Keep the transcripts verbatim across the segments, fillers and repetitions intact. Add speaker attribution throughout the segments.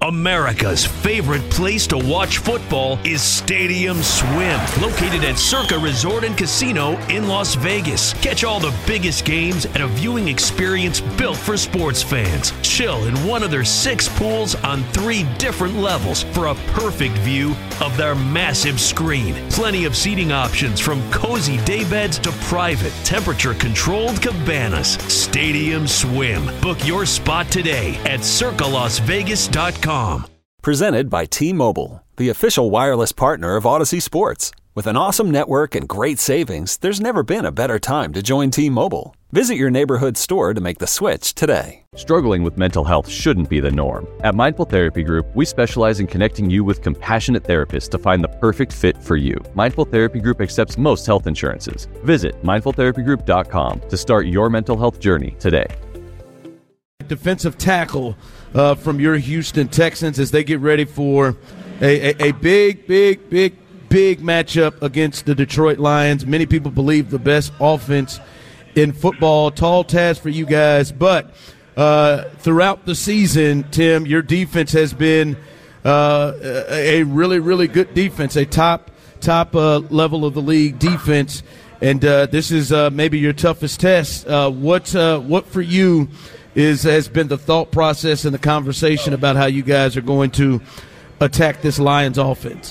Speaker 1: America's favorite place to watch football is Stadium Swim, located at Circa Resort and Casino in Las Vegas. Catch all the biggest games at a viewing experience built for sports fans. Chill in one of their six pools on three different levels for a perfect view of their massive screen. Plenty of seating options from cozy daybeds to private, temperature-controlled cabanas. Stadium Swim. Book your spot today at circa las vegas dot com.
Speaker 2: Presented by T-Mobile, the official wireless partner of Odyssey Sports. With an awesome network and great savings, there's never been a better time to join T-Mobile. Visit your neighborhood store to make the switch today.
Speaker 3: Struggling with mental health shouldn't be the norm. At Mindful Therapy Group, we specialize in connecting you with compassionate therapists to find the perfect fit for you. Mindful Therapy Group accepts most health insurances. Visit mindful therapy group dot com to start your mental health journey today.
Speaker 4: Defensive tackle uh, from your Houston Texans as they get ready for a, a, a big, big, big, big matchup against the Detroit Lions. Many people believe the best offense in football. Tall task for you guys, but uh, throughout the season, Tim, your defense has been uh, a really, really good defense, a top top uh, level of the league defense, and uh, this is uh, maybe your toughest test. Uh, what uh, what for you is has been the thought process and the conversation about how you guys are going to attack this Lions offense?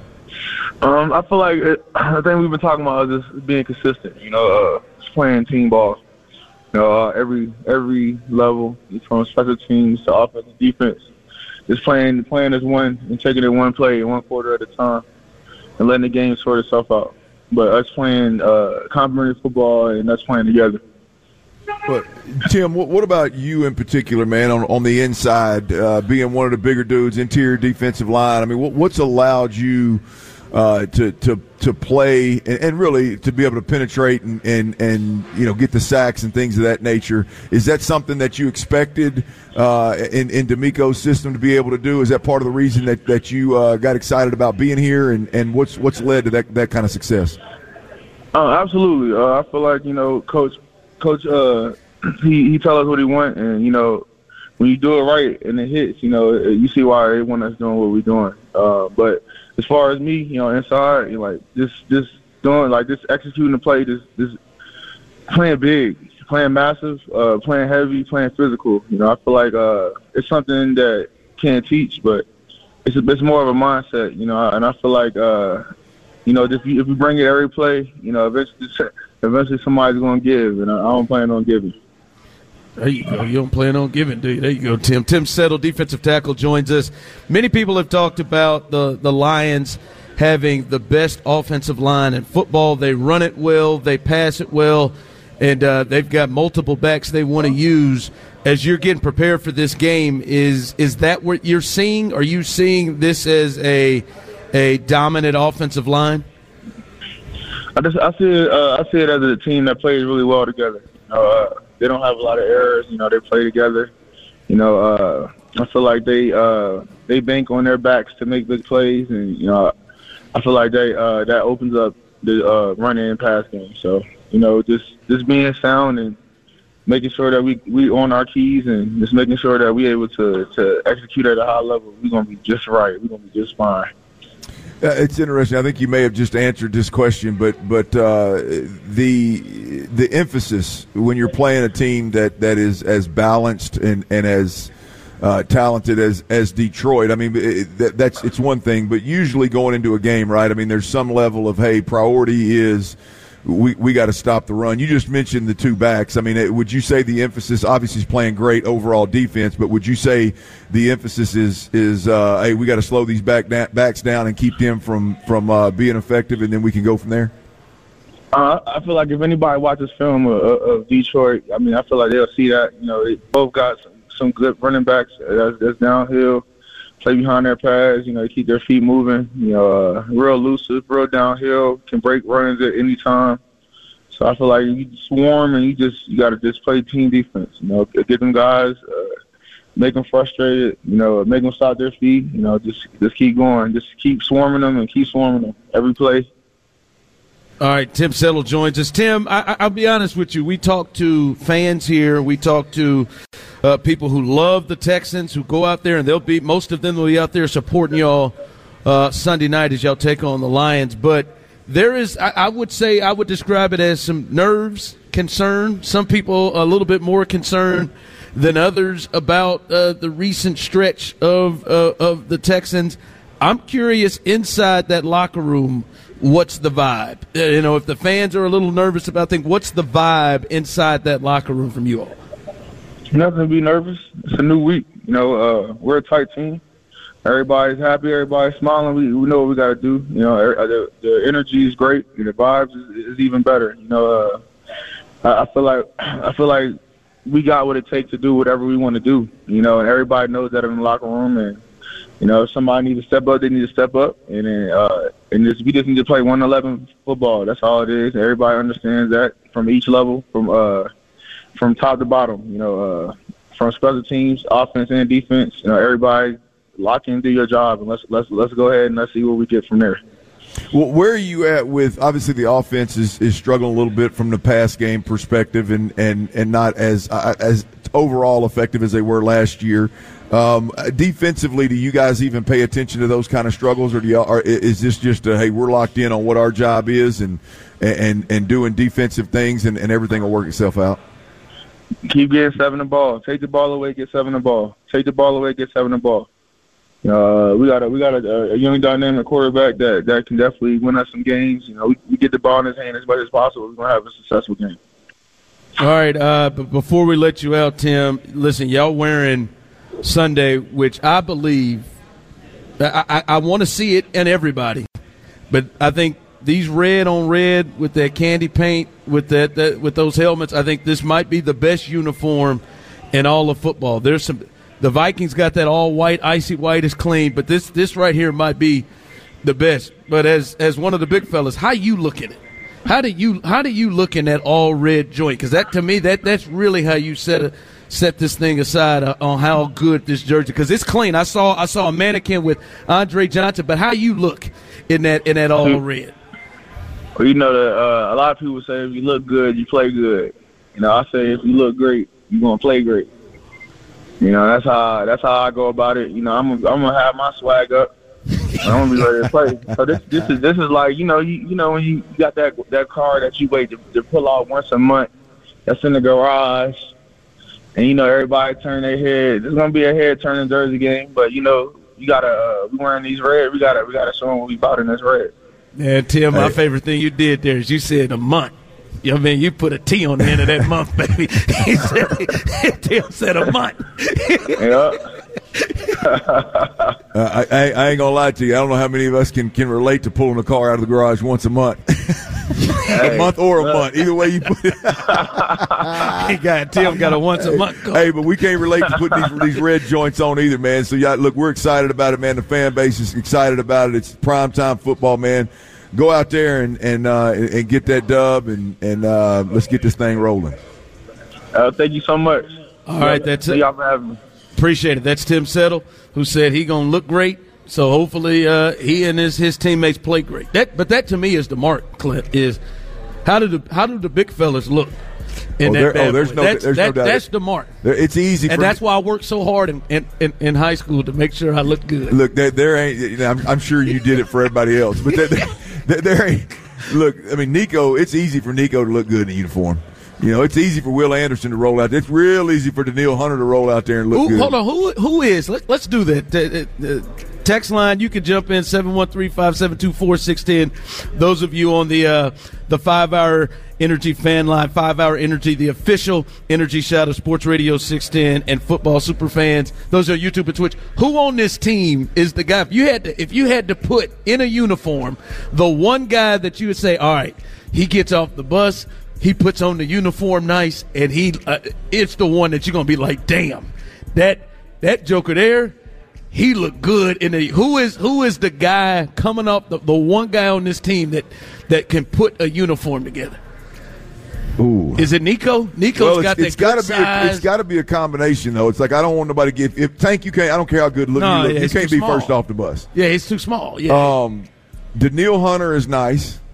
Speaker 5: Um, I feel like it, I think we've been talking about just being consistent. You know, uh, just playing team ball. You know, uh, every every level, from special teams to offense and defense, just playing playing as one and taking it one play, one quarter at a time, and letting the game sort itself out. But us playing uh, complementary football and us playing together.
Speaker 6: But Tim, what, what about you in particular, man? On on the inside, uh, being one of the bigger dudes, interior defensive line. I mean, what, what's allowed you uh, to to to play and, and really to be able to penetrate and, and and you know get the sacks and things of that nature? Is that something that you expected uh, in in D'Amico's system to be able to do? Is that part of the reason that that you uh, got excited about being here? And, and what's what's led to that that kind of success?
Speaker 5: Uh, absolutely. Uh, I feel like you know, Coach. Coach, uh, he he tell us what he want, and you know, when you do it right and it hits, you know, you see why they want us doing what we're doing. Uh, but as far as me, you know, inside, you know, like just just doing like just executing the play, just just playing big, playing massive, uh, playing heavy, playing physical. You know, I feel like uh, it's something that can't teach, but it's a, it's more of a mindset. You know, and I feel like uh, you know, if you if you bring it every play, you know, eventually. Eventually somebody's going to give, and I don't plan on giving.
Speaker 4: There you go. You don't plan on giving, do you? There you go, Tim. Tim Settle, defensive tackle, joins us. Many people have talked about the, the Lions having the best offensive line in football. They run it well. They pass it well. And uh, they've got multiple backs they want to use. As you're getting prepared for this game, is is that what you're seeing? Are you seeing this as a a dominant offensive line?
Speaker 5: I just I see it, uh, I see it as a team that plays really well together. You know, uh, they don't have a lot of errors. You know, they play together. You know, uh, I feel like they uh, they bank on their backs to make big plays, and you know, I feel like they uh, that opens up the uh, running and pass game. So you know, just just being sound and making sure that we we on our keys and just making sure that we able to to execute at a high level. We're gonna be just right. We're gonna be just fine.
Speaker 6: Uh, it's interesting. I think you may have just answered this question, but but uh, the the emphasis when you're playing a team that, that is as balanced and, and as uh, talented as, as Detroit. I mean, it, that, that's it's one thing, but usually going into a game, right? I mean, there's some level of hey, priority is we we got to stop the run. You just mentioned the two backs. I mean, it, would you say the emphasis obviously is playing great overall defense, but would you say the emphasis is is uh, hey, we got to slow these back da- backs down and keep them from from uh, being effective, and then we can go from there?
Speaker 5: Uh, I feel like if anybody watches film of, of Detroit, I mean, I feel like they'll see that. You know, they both got some, some good running backs that's, that's downhill, play behind their pads, you know, keep their feet moving, you know, uh, real elusive, real downhill, can break runs at any time. So I feel like you swarm and you just, you got to just play team defense, you know, get them guys, uh, make them frustrated, you know, make them stop their feet, you know, just just keep going. Just keep swarming them and keep swarming them every play.
Speaker 4: All right, Tim Settle joins us. Tim, I, I'll be honest with you. We talk to fans here. We talk to uh, people who love the Texans, who go out there, and they'll be most of them will be out there supporting y'all uh, Sunday night as y'all take on the Lions. But there is, I, I would say, I would describe it as some nerves, concern. Some people a little bit more concerned than others about uh, the recent stretch of uh, of the Texans. I'm curious, inside that locker room, what's the vibe? Uh, you know, if the fans are a little nervous about things, what's the vibe inside that locker room from you all?
Speaker 5: Nothing to be nervous. It's a new week. You know, uh, we're a tight team. Everybody's happy. Everybody's smiling. We, we know what we got to do. You know, er, the, the energy is great. And the vibes is, is even better. You know, uh, I, I feel like I feel like we got what it takes to do whatever we want to do. You know, and everybody knows that in the locker room. And you know, if somebody needs to step up, they need to step up. And then, uh, and just, we just need to play one eleven football. That's all it is. Everybody understands that from each level, from uh, from top to bottom. You know, uh, from special teams, offense and defense. You know, everybody lock in, do your job, and let's let's let's go ahead and let's see what we get from there.
Speaker 6: Well, where are you at with, obviously the offense is, is struggling a little bit from the pass game perspective and, and, and not as uh, as overall effective as they were last year. Um, defensively, do you guys even pay attention to those kind of struggles, or do you, or is this just a, hey, we're locked in on what our job is and and and doing defensive things and, and everything will work itself out?
Speaker 5: Keep getting seven the ball. Take the ball away, get seven the ball. Take the ball away, get seven the ball. Uh, we got a we got a, a young dynamic quarterback that, that can definitely win us some games. You know, we, we get the ball in his hand as much as possible. We're gonna have a successful game.
Speaker 4: All right, uh, but before we let you out, Tim, listen, y'all wearing Sunday, which I believe I, I, I want to see it in everybody, but I think these red on red with that candy paint with that, that with those helmets, I think this might be the best uniform in all of football. There's some the Vikings got that all white, icy white is clean, but this this right here might be the best. But as as one of the big fellas, how you look at it? How do you how do you look in that all red joint? Because that to me that that's really how you set a. set this thing aside uh, on how good this jersey, because it's clean. I saw I saw a mannequin with Andre Johnson, but how you look in that in that all red?
Speaker 5: Well, you know that uh, a lot of people say if you look good, you play good. You know, I say if you look great, you're gonna play great. You know, that's how that's how I go about it. You know, I'm I'm gonna have my swag up. I'm gonna be ready to play. So this this is this is like you know you you know when you got that that car that you wait to, to pull out once a month, that's in the garage. And, you know, everybody turn their head. There's going to be a head-turning jersey game, but, you know, you got to uh, – we wearing these red. We got to we gotta show them what we bought in this red.
Speaker 4: Yeah, Tim, my
Speaker 6: hey.
Speaker 4: favorite thing you did there is you said a month. You know what I mean? You put a T on the end of that month, baby. He said, Tim said a month.
Speaker 5: Yeah.
Speaker 6: uh, I, I, I ain't going to lie to you. I don't know how many of us can, can relate to pulling a car out of the garage once a month. Hey, a month or a look. month. Either way you put it.
Speaker 4: He got Tim got a once a month car.
Speaker 6: Hey, but we can't relate to putting these, these red joints on either, man. So, yeah, look, we're excited about it, man. The fan base is excited about it. It's primetime football, man. Go out there and and, uh, and get that dub, and, and uh, let's get this thing rolling.
Speaker 5: Uh, thank you so much.
Speaker 4: All yeah, right, that's it.
Speaker 5: Y'all for having me.
Speaker 4: Appreciate it. That's Tim Settle, who said he going to look great. So hopefully uh, he and his, his teammates play great. That, but that to me is the mark, Clint, is how do the how do the big fellas look in
Speaker 6: oh,
Speaker 4: that
Speaker 6: there,
Speaker 4: bad
Speaker 6: oh, there's
Speaker 4: boy?
Speaker 6: no,
Speaker 4: That's,
Speaker 6: there's
Speaker 4: that,
Speaker 6: no doubt.
Speaker 4: That's the mark.
Speaker 6: It's easy, for
Speaker 4: and that's why I worked so hard in, in, in, in high school to make sure I looked good.
Speaker 6: Look, there, there ain't. You know, I'm, I'm sure you did it for everybody else, but there, there, there ain't. Look, I mean, Nico. It's easy for Nico to look good in a uniform. You know, it's easy for Will Anderson to roll out. It's real easy for Daniil Hunter to roll out there and look
Speaker 4: who,
Speaker 6: good.
Speaker 4: Hold on, who who is? Let, let's do that. The, the text line, you can jump in seven one three, five seven two, four six one zero. Those of you on the uh, the five hour Energy fan line, five hour Energy, the official Energy Shout of Sports Radio six ten and football super fans. Those are YouTube and Twitch. Who on this team is the guy? If you had to, if you had to put in a uniform the one guy that you would say, all right, he gets off the bus, he puts on the uniform nice, and he uh, it's the one that you're going to be like, damn, that that joker there, he looked good. In the, who is who is the guy coming up, the, the one guy on this team that, that can put a uniform together?
Speaker 6: Ooh.
Speaker 4: Is it Nico? Nico's
Speaker 6: well,
Speaker 4: got
Speaker 6: it's,
Speaker 4: that
Speaker 6: it's
Speaker 4: good
Speaker 6: gotta
Speaker 4: size.
Speaker 6: Be a, it's got to be a combination, though. It's like I don't want nobody to get – if Tank, you can't – I don't care how good looking
Speaker 4: no,
Speaker 6: you look.
Speaker 4: yeah,
Speaker 6: You can't be
Speaker 4: small.
Speaker 6: first off the bus.
Speaker 4: Yeah, he's too small. Yeah.
Speaker 6: Um, Daniil Hunter is nice.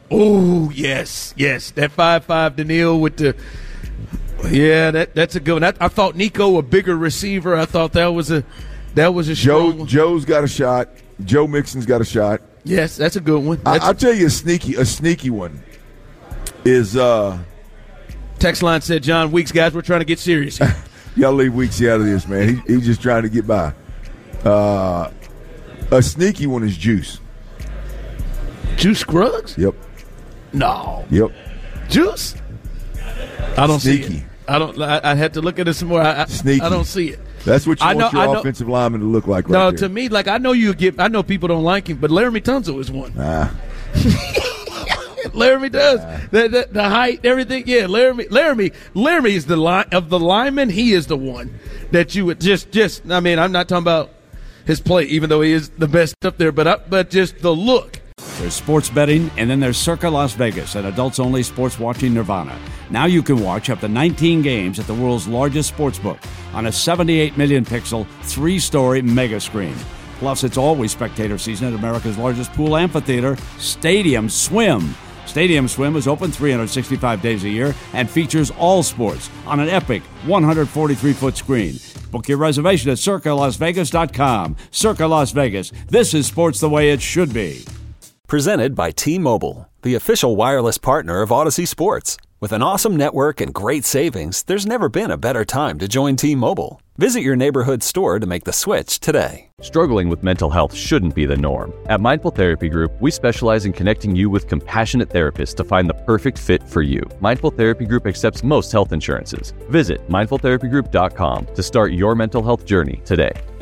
Speaker 4: Oh, yes, yes. That five five Daniil with the – yeah, that that's a good one. I, I thought Nico a bigger receiver. I thought that was a that was a
Speaker 6: Joe,
Speaker 4: strong one.
Speaker 6: Joe's got a shot. Joe Mixon's got a shot.
Speaker 4: Yes, that's a good one.
Speaker 6: I, I'll tell you a sneaky a sneaky one is uh, –
Speaker 4: text line said, John Weeks, guys, we're trying to get serious here.
Speaker 6: Y'all leave Weeksy out of this, man. He, he's just trying to get by. Uh, a sneaky one is Juice.
Speaker 4: Juice Scruggs?
Speaker 6: Yep.
Speaker 4: No.
Speaker 6: Yep.
Speaker 4: Juice? I don't
Speaker 6: Sneaky.
Speaker 4: see it. I don't. I, I had to look at it some more. I,
Speaker 6: Sneaky.
Speaker 4: I don't see it.
Speaker 6: That's what you
Speaker 4: I
Speaker 6: want
Speaker 4: know,
Speaker 6: your
Speaker 4: I know,
Speaker 6: offensive lineman to look like right
Speaker 4: no,
Speaker 6: there.
Speaker 4: to me, like, I know you get. I know people don't like him, but Laramie Tunsil is one.
Speaker 6: Ah.
Speaker 4: Laramie does. The, the, the height, everything. Yeah, Laramie. Laramie. Laramie is the line of the linemen. He is the one that you would just, just. I mean, I'm not talking about his play, even though he is the best up there, but up, but just the look.
Speaker 7: There's sports betting, and then there's Circa Las Vegas, an adults-only sports watching nirvana. Now you can watch up to nineteen games at the world's largest sports book on a seventy-eight million pixel, three-story mega screen. Plus, it's always spectator season at America's largest pool amphitheater, Stadium Swim. Stadium Swim is open three hundred sixty-five days a year and features all sports on an epic one hundred forty-three foot screen. Book your reservation at circa las vegas dot com. Circa Las Vegas. This is sports the way it should be.
Speaker 2: Presented by T-Mobile, the official wireless partner of Odyssey Sports. With an awesome network and great savings, there's never been a better time to join T-Mobile. Visit your neighborhood store to make the switch today.
Speaker 3: Struggling with mental health shouldn't be the norm. At Mindful Therapy Group, we specialize in connecting you with compassionate therapists to find the perfect fit for you. Mindful Therapy Group accepts most health insurances. Visit mindful therapy group dot com to start your mental health journey today.